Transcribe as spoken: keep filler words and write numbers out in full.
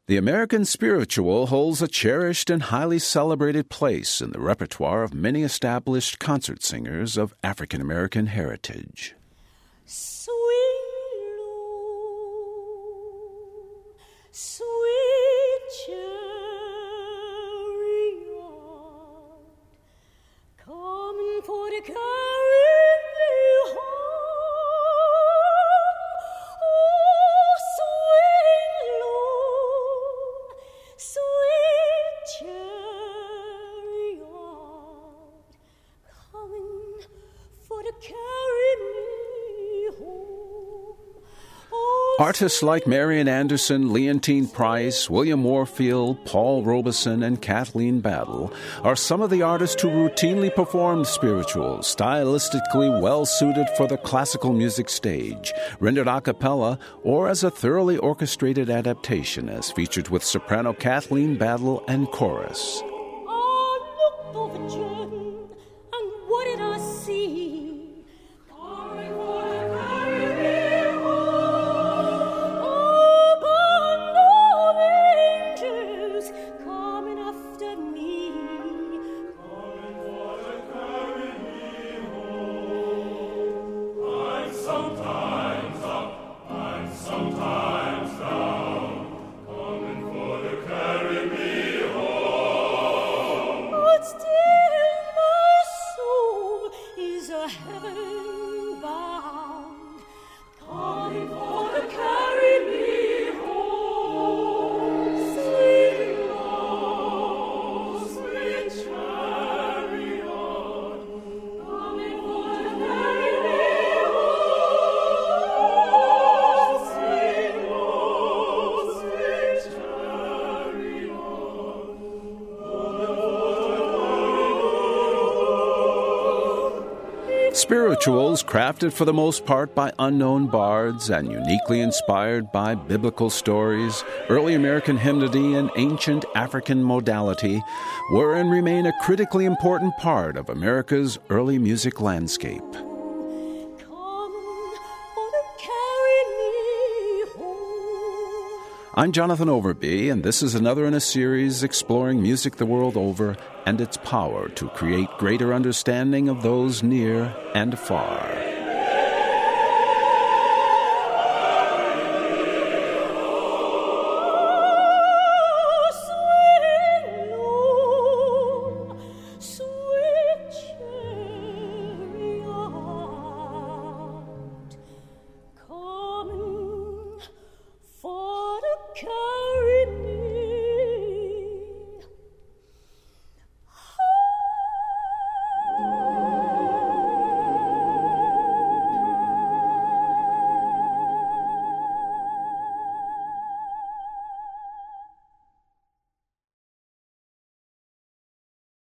The American spiritual holds a cherished and highly celebrated place in the repertoire of many established concert singers of African American heritage. Sweet Lord, sweet chariot, coming for to carry me home. Oh, sweet Lord, sweet chariot, coming for to carry me home. Oh, Artists like Marian Anderson, Leontine Price, William Warfield, Paul Robeson, and Kathleen Battle are some of the artists who routinely performed spirituals, stylistically well-suited for the classical music stage, rendered a cappella, or as a thoroughly orchestrated adaptation as featured with soprano Kathleen Battle and chorus. I looked over Jordan, and what did I see? Coming for to carry me home. Oh, band of angels coming after me. Coming for to carry me home. I'm sometimes up, I'm sometimes down. Coming for to carry me home. But still my soul is a heaven bound, coming for to carry me home. Sweet Lord, sweet chariot, coming for to carry me home. Sweet Lord, sweet chariot, Spirituals crafted for the most part by unknown bards and uniquely inspired by biblical stories, early American hymnody, and ancient African modality were and remain a critically important part of America's early music landscape. coming for to carry me home. I'm Jonathan Overby, and this is another in a series exploring music the world over and its power to create greater understanding of those near and far.